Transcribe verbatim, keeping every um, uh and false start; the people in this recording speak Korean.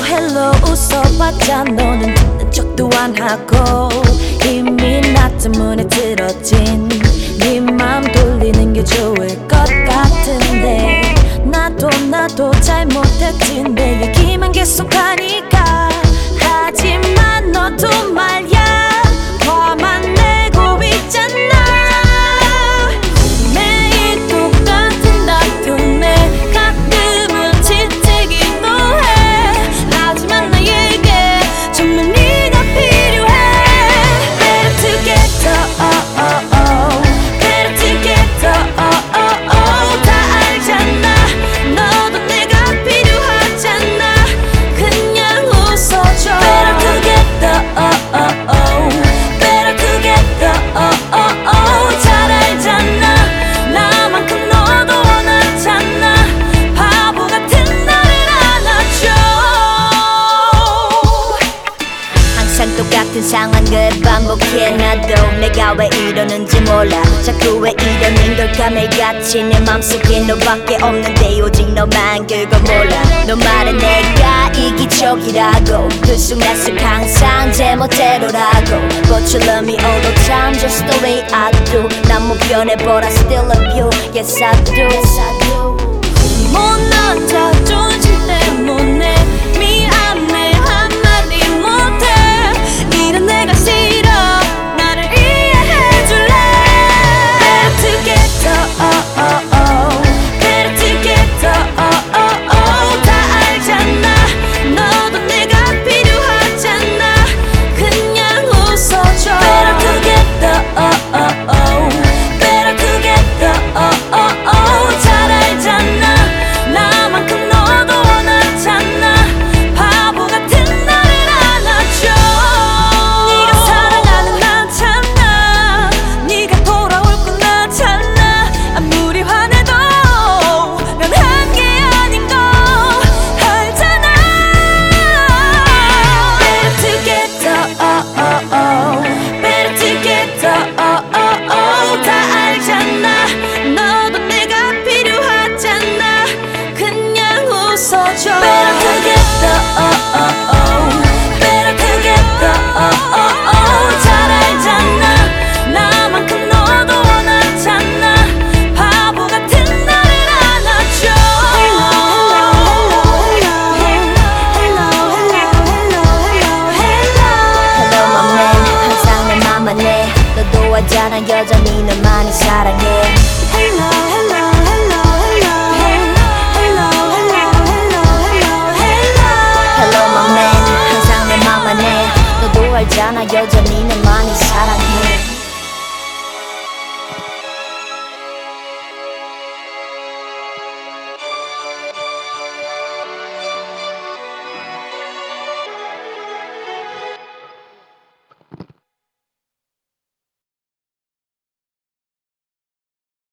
hello 웃어봤자 너는 듣는 척도 안 하고 이미 나 때문에 들어진 네 맘 돌리는 게 좋을 것 같은데 나도 나도 잘못했지 내 얘기만 계속하니까 하지만 너도 말야 화만 내고 있잖아 매일 똑같은 다툼에 가끔은 지치기도 해 하지만 나에게 정말 네가 필요해 Better together oh, oh, oh. Better together oh, oh, oh. 다 알잖아 너도 내가 필요하잖아 그냥 웃어줘 Better together oh, oh, oh. Better together oh, oh, oh. 잘 알잖아 나만큼 너도 원하잖아 바보 같은 나를 안아줘 항상 똑같은 상황을 반복해 나도 내가 왜 이러는지 몰라 자꾸 왜 이러는 걸까 매일같이 내 맘속에 너밖에 없는데 오직 너만 그걸 몰라 너 말해 내가 이기적이라고 들쑥날쑥 항상 제멋대로라고 But you love me all the time just the way I do 난 못 변해 but I still love you Yes I do, yes, I do. 못난 자존심 때문에 미안해 한마디 못해 이런 내가 싫어 나를 이해해줄래 Better together oh, oh, oh. Better together oh, oh, oh. 다 알잖아 너도 내가 필요하잖아 그냥 웃어줘 Better together oh, oh, oh. Better together oh, oh, oh. 잘 알잖아 나만큼 너도 원하잖아 바보 같은 나를 안아줘 네가 사랑하는 나잖아 네가 돌아올 건 나잖아 아무리 화내도 난 한 게 아닌 거 알잖아 Better together oh, oh, oh. Better together oh, oh, oh. 다 알잖아 너도 내가 필요하잖아 그냥 웃어줘